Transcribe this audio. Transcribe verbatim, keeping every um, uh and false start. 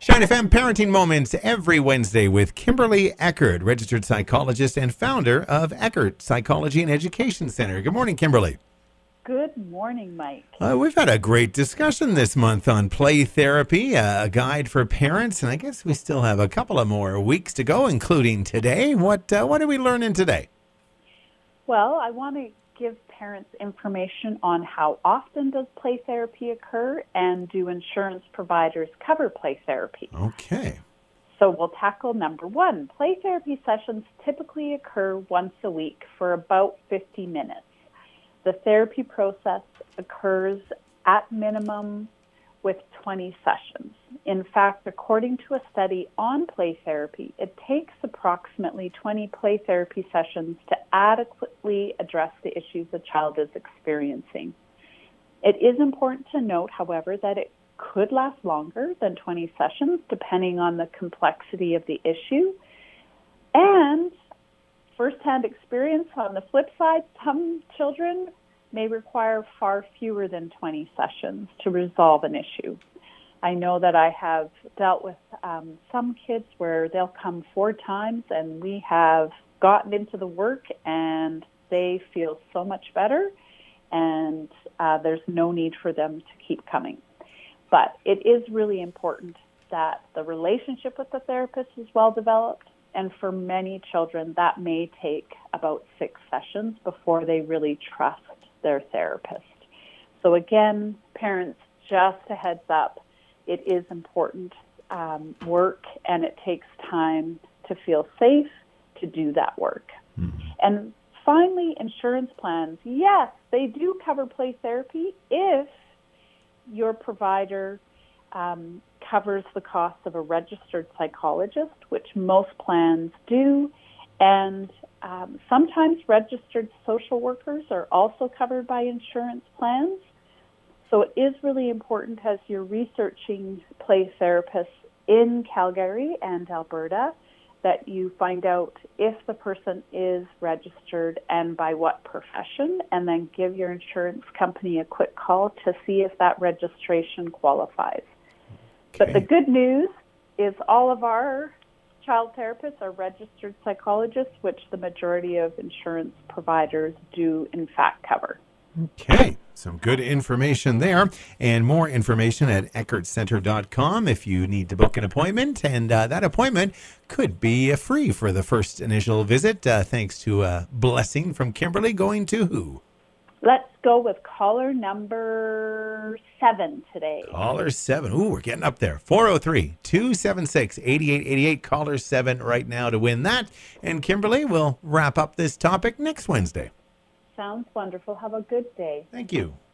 Shine F M Parenting Moments every Wednesday with Kimberly Eckert, registered psychologist and founder of Eckert Psychology and Education Center. Good morning, Kimberly. Good morning, Mike. Uh, we've had a great discussion this month on play therapy, uh, a guide for parents, and I guess we still have a couple of more weeks to go, including today. What uh, what did we learn in today? Well, I want to give parents information on how often does play therapy occur and do insurance providers cover play therapy. Okay. So we'll tackle number one. Play therapy sessions typically occur once a week for about fifty minutes. The therapy process occurs at minimum with twenty sessions. In fact, according to a study on play therapy, it takes approximately twenty play therapy sessions to adequately address the issues a child is experiencing. It is important to note, however, that it could last longer than twenty sessions, depending on the complexity of the issue. And firsthand experience, on the flip side, some children may require far fewer than twenty sessions to resolve an issue. I know that I have dealt with um, some kids where they'll come four times and we have gotten into the work and they feel so much better and uh, there's no need for them to keep coming. But it is really important that the relationship with the therapist is well developed, and for many children that may take about six sessions before they really trust their therapist. So again, parents, just a heads up, it is important um, work, and it takes time to feel safe to do that work. Mm-hmm. And finally, insurance plans. Yes, they do cover play therapy if your provider um, covers the cost of a registered psychologist, which most plans do, and um, sometimes registered social workers are also covered by insurance plans. So it is really important as you're researching play therapists in Calgary and Alberta that you find out if the person is registered and by what profession, and then give your insurance company a quick call to see if that registration qualifies. Okay. But the good news is all of our child therapists are registered psychologists, which the majority of insurance providers do in fact cover. Okay, some good information there, and more information at eckert center dot com if you need to book an appointment, and uh, that appointment could be uh, free for the first initial visit, uh, thanks to a blessing from Kimberly. Going to who? Let's go with caller number seven today. Caller seven. Ooh, we're getting up there. four oh three, two seven six, eight eight eight eight. Caller seven right now to win that. And Kimberly will wrap up this topic next Wednesday. Sounds wonderful. Have a good day. Thank you.